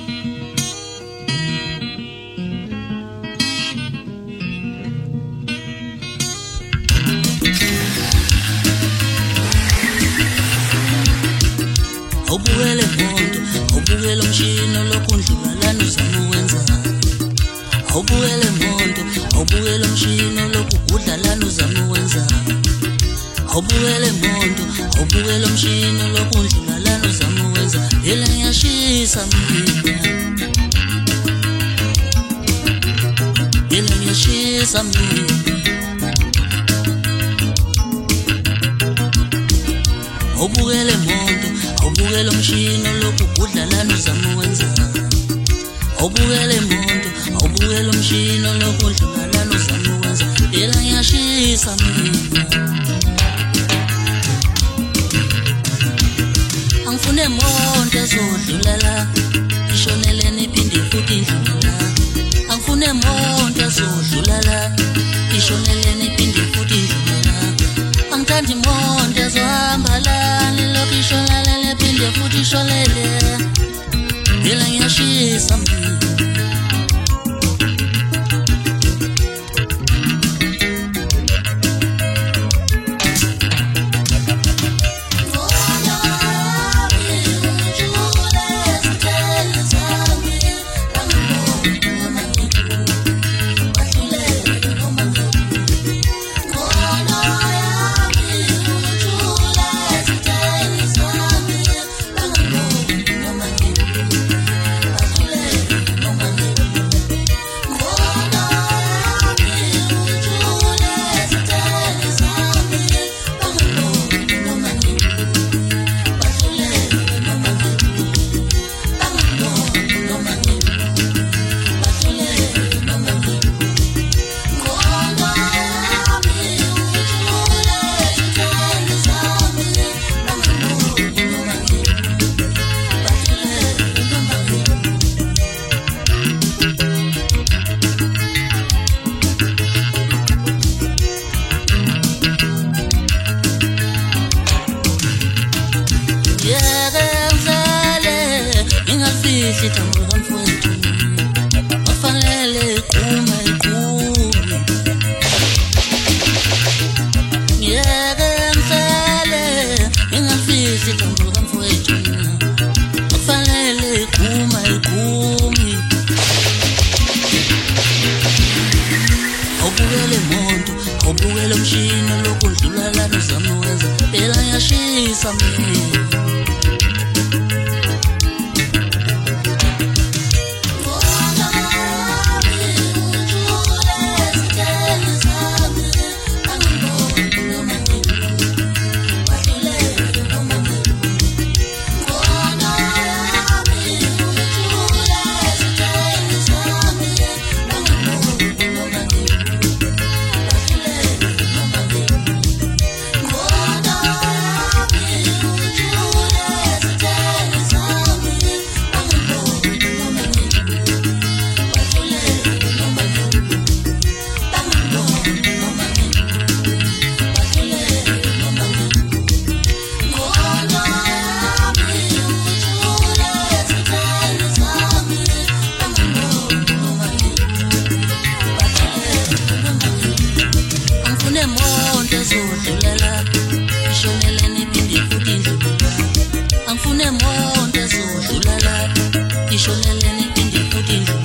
Awubukele mondo, awubukele umshini lokundlula lana uzama wenza. Awubukele mondo, awubukele umshini lokugudla lana uzama wenza. Awubukele mondo, awubukele umshini lokundlula lana uzama wenza. Yela ngiyashisa mina. Yela ngiyashisa mina. Awubukele mondo, awubukele umshini lokugudla lana uzama wenza. Awubukele mondo, awubukele umshini lokudlula lana uzama wenza. Yela ngiyashisa mina. Angifune mondo ezodlulela, ishonelene iphinde futhi idlula. Angifune mondo ezodlulela, ishonelene iphinde futhi idlula. Angithandi mondo ezohamba lana lokhu ishonelene iphinde futhi ishonele. Yela ngiyashisa mina. Sitambula mfowethu, afanele kuma ikumi. Ngiyeke mfele, ngingafisi sitambula mfowethu, afanele kuma ikumi. Awubukele mondo, awubukele umshini lokudlula lana uzama wenza. Phela ngiyashisa mina. Angifune mondo ezodlula la, ishonelene iphinde futhi